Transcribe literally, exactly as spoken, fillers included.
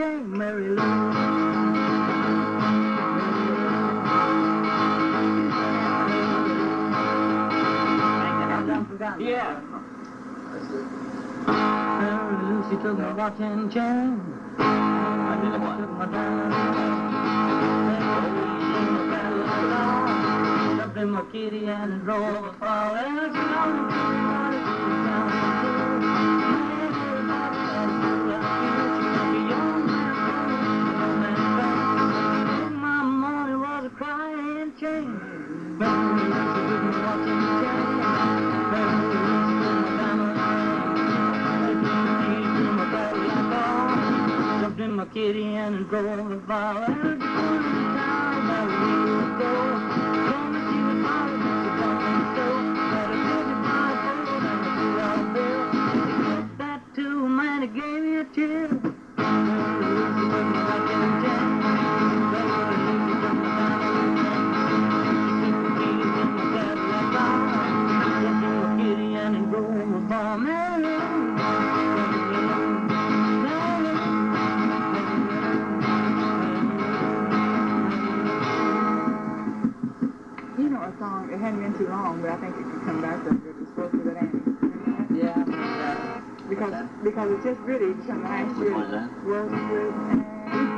chain, Mary Lou. Yeah. Mary Lou, she took my watch and chain. I did what? Took my diamond. Jumped in my kitty and drove a fall. And she don't my money was a crying chain. Mary Lou, she took my watch and chain. Mary Lou, she took my diamond. Jumped in my kitty and drove a fall. And she told me down where we would go. Told me she was hard, she don't so. But I told you my boat and the two dollar bill. She took that too, man, it gave me a chill. Mary Lou, she took my watch and chain. Mary Lou, she took my diamond ring. She took the keys in my Cadillac car. Jumped in my kitty and drove a fall. Mary Lou, song. It hadn't been too long, but I think it could come back real good. It's supposed to be that Annie. Yeah. yeah. Because because it just really become last year. What was that? Working with Annie.